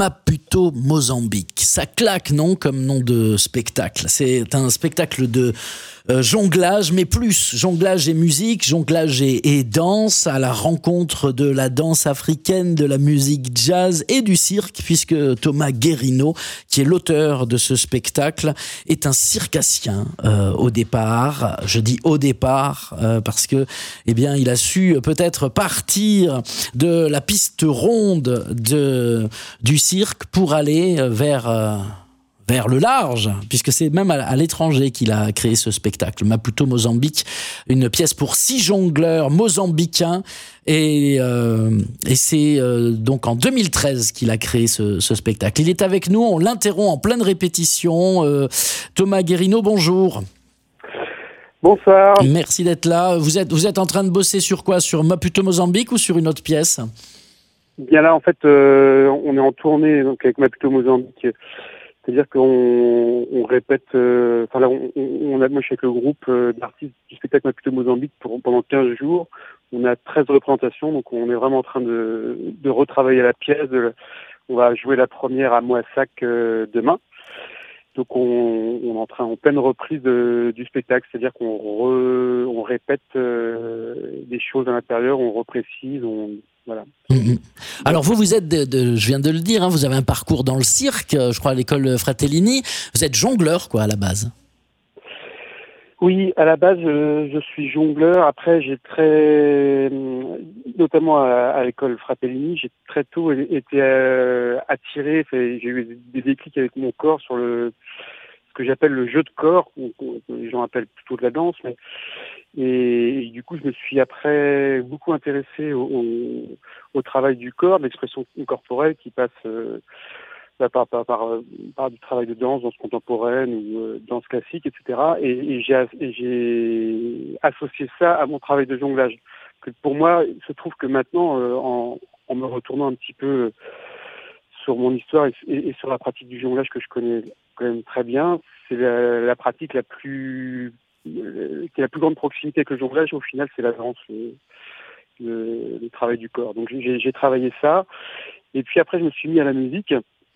Maputo Mozambique. Ça claque, non, comme nom de spectacle. C'est un spectacle de jonglage, mais plus jonglage et musique, jonglage et danse, à la rencontre de la danse africaine, de la musique jazz et du cirque, puisque Thomas Guérino, qui est l'auteur de ce spectacle, est un circassien au départ. Je dis au départ parce que, eh bien, il a su peut-être partir de la piste ronde du cirque pour aller vers le large, puisque c'est même à l'étranger qu'il a créé ce spectacle. Maputo Mozambique, une pièce pour 6 jongleurs mozambicains, et c'est donc en 2013 qu'il a créé ce spectacle. Il est avec nous, on l'interrompt en pleine répétition. Thomas Guérino, bonjour. Bonsoir. Merci d'être là. Vous êtes en train de bosser sur quoi? Sur Maputo Mozambique ou sur une autre pièce? Bien là, en fait, on est en tournée donc avec Maputo Mozambique. C'est-à-dire qu'on répète. Enfin là, moi, je suis avec le groupe d'artistes du spectacle Maputo Mozambique pendant 15 jours. On a 13 représentations, donc on est vraiment en train de retravailler la pièce. On va jouer la première à Moissac demain. Donc on est en pleine reprise du spectacle, c'est-à-dire qu'on répète des choses à l'intérieur, on reprécise, voilà. Alors vous êtes, je viens de le dire, hein, vous avez un parcours dans le cirque, je crois à l'école Fratellini. Vous êtes jongleur, quoi, à la base. Oui, à la base, je suis jongleur. Après, notamment à l'école Fratellini, j'ai très tôt été attiré. J'ai eu des déclics avec mon corps sur ce que j'appelle le jeu de corps. Les gens appellent plutôt de la danse, et du coup, je me suis après beaucoup intéressé au travail du corps, de l'expression corporelle qui passe par du travail de danse contemporaine ou danse classique, etc. Et j'ai associé ça à mon travail de jonglage. Que pour moi, il se trouve que maintenant, en me retournant un petit peu sur mon histoire et sur la pratique du jonglage que je connais quand même très bien, c'est la pratique qui a la plus grande proximité avec le jonglage. Au final, c'est la danse, le travail du corps. Donc j'ai travaillé ça. Et puis après, je me suis mis à la musique.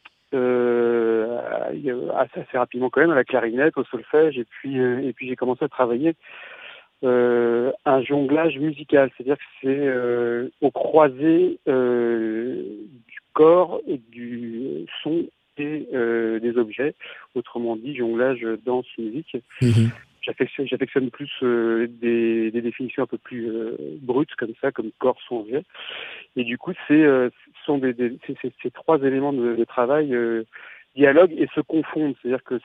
Assez rapidement quand même, à la clarinette, au solfège, et puis j'ai commencé à travailler un jonglage musical, c'est-à-dire que c'est au croisé du corps et du son et des objets, autrement dit jonglage, danse, musique. J'affectionne plus des définitions un peu plus brutes comme ça, comme corps, son, objet. Et du coup, ce sont ces 3 éléments de travail dialoguent et se confondent. C'est-à-dire que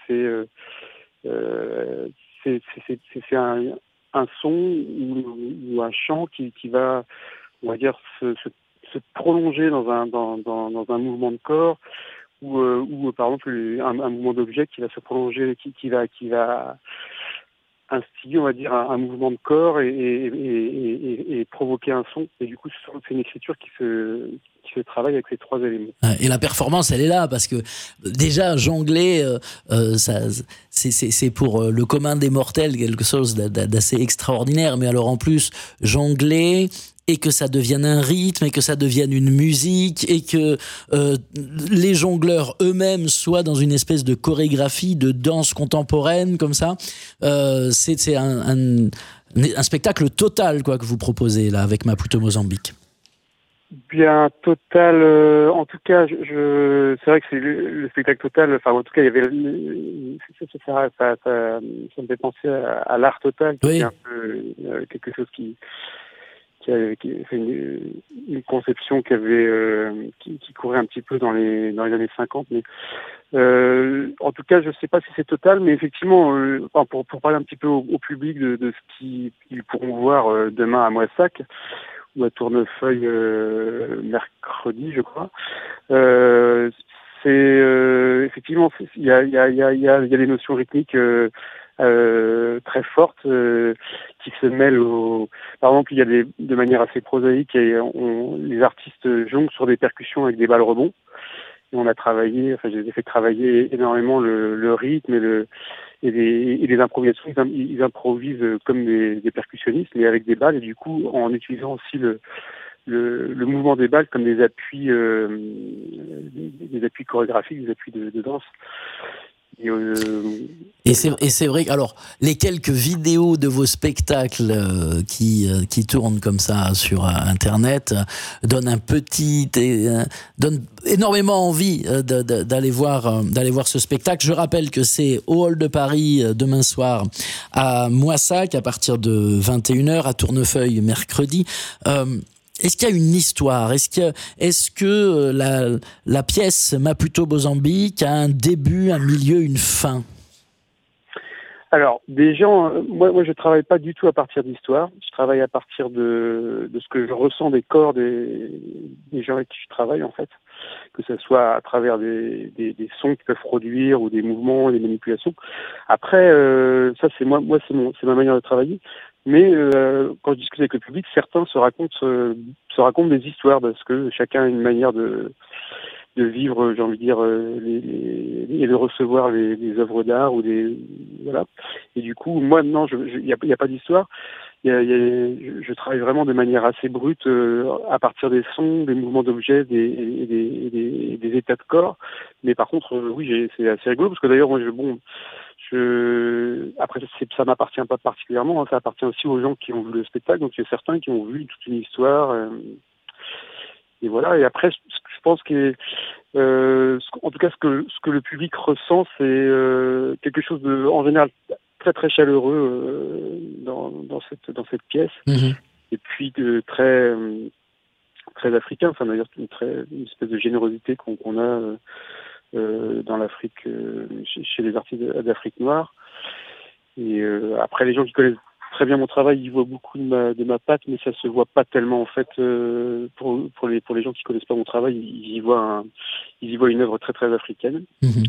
c'est un son ou un chant qui va, on va dire, se prolonger dans un mouvement de corps ou par exemple un mouvement d'objet qui va se prolonger, qui va instiller, on va dire, un mouvement de corps et provoquer un son. Et du coup, c'est une écriture qui se travaille avec ces 3 éléments. Et la performance, elle est là, parce que déjà, jongler, c'est pour le commun des mortels quelque chose d'assez extraordinaire. Mais alors en plus, jongler, et que ça devienne un rythme, et que ça devienne une musique, et que les jongleurs eux-mêmes soient dans une espèce de chorégraphie, de danse contemporaine, comme ça, c'est un spectacle total, quoi, que vous proposez là avec Maputo Mozambique. Bien, total. En tout cas, c'est vrai que c'est le spectacle total. Enfin, en tout cas, il y avait ça me fait penser à l'art total, qui est un peu quelque chose qui fait une conception qui courait un petit peu dans les années 50. Mais en tout cas, je ne sais pas si c'est total, mais effectivement, pour parler un petit peu au public de ce qu'ils pourront voir demain à Moissac ou à Tournefeuille mercredi, je crois. C'est effectivement, il y a des notions rythmiques très fortes qui se mêlent par exemple, il y a de manière assez prosaïque, les artistes jonglent sur des percussions avec des balles rebonds. Et on a travaillé, j'ai fait travailler énormément le rythme et les improvisations. Ils improvisent comme des percussionnistes, mais avec des balles, et du coup, en utilisant aussi le mouvement des balles comme des appuis chorégraphiques, des appuis de danse. Et c'est vrai que, alors, les quelques vidéos de vos spectacles qui tournent comme ça sur Internet donnent donnent énormément envie d'aller voir ce spectacle. Je rappelle que c'est au Hall de Paris demain soir, à Moissac à partir de 21h, à Tournefeuille mercredi. Est-ce qu'il y a une histoire ? Est-ce que la pièce Maputo Mozambique a un début, un milieu, une fin ? Alors, moi je travaille pas du tout à partir d'histoire. Je travaille à partir de ce que je ressens des corps des gens avec qui je travaille, en fait. Que ce soit à travers des sons qu'ils peuvent produire ou des mouvements, des manipulations. Après, ça c'est c'est ma manière de travailler. Mais quand je discute avec le public, certains se racontent des histoires parce que chacun a une manière de vivre, j'ai envie de dire, et de recevoir les œuvres d'art ou voilà. Et du coup, moi non, il y a pas d'histoire. Je travaille vraiment de manière assez brute à partir des sons, des mouvements d'objets, des états de corps. Mais par contre, oui, c'est assez rigolo parce que d'ailleurs, moi, après, ça m'appartient pas particulièrement, hein, ça appartient aussi aux gens qui ont vu le spectacle. Donc, il y a certains qui ont vu toute une histoire. Et voilà. Et après, je pense que, en tout cas, ce que le public ressent, c'est quelque chose en général, très très chaleureux dans cette pièce. Mmh. Et puis très très africain. Enfin, d'ailleurs, une espèce de générosité qu'on a. Dans l'Afrique, chez les artistes d'Afrique noire. Et après, les gens qui connaissent très bien mon travail, ils voient beaucoup de ma patte, mais ça se voit pas tellement en fait. Pour les gens qui connaissent pas mon travail, ils y voient une œuvre très très africaine. Mmh.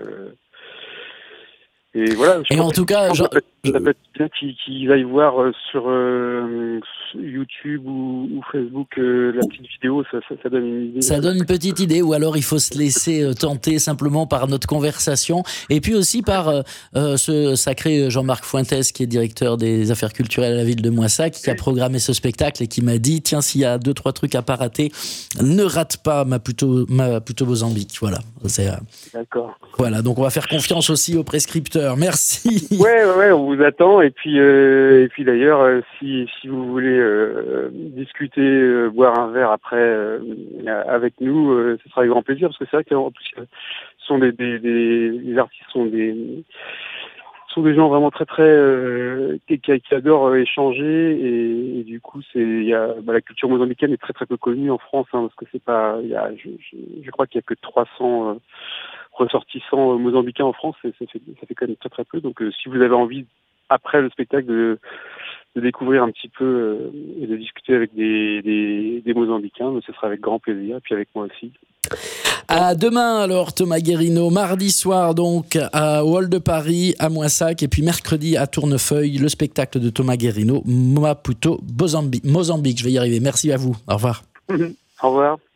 Et voilà. Et en tout cas, ça peut être bien qu'ils aillent voir sur YouTube ou Facebook la petite vidéo, ça donne une idée. Ça donne une petite idée, ou alors il faut se laisser tenter simplement par notre conversation, et puis aussi par ce sacré Jean-Marc Fuentes, qui est directeur des affaires culturelles à la ville de Moissac, qui a programmé ce spectacle et qui m'a dit, tiens, s'il y a 2-3 trucs à pas rater, ne rate pas Maputo Mozambique. Voilà. D'accord. Voilà, donc on va faire confiance aussi aux prescripteurs. Merci. Ouais, on vous attend. Et puis d'ailleurs, si vous voulez discuter, boire un verre après avec nous, ce sera avec grand plaisir, parce que c'est vrai qu'en plus, ce sont les artistes sont des gens vraiment très très qui adorent échanger, et du coup la culture mozambicaine est très très peu connue en France, hein, parce que c'est pas, je crois qu'il y a que 300 ressortissants mozambicains en France, ça fait quand même très très peu. Donc si vous avez envie après le spectacle de découvrir un petit peu et de discuter avec des Mozambicains, ce sera avec grand plaisir, et puis avec moi aussi. À demain alors, Thomas Guérino, mardi soir donc au Hall de Paris, à Moissac, et puis mercredi à Tournefeuille, le spectacle de Thomas Guérino, Maputo Mozambique. Je vais y arriver. Merci à vous. Au revoir. Au revoir.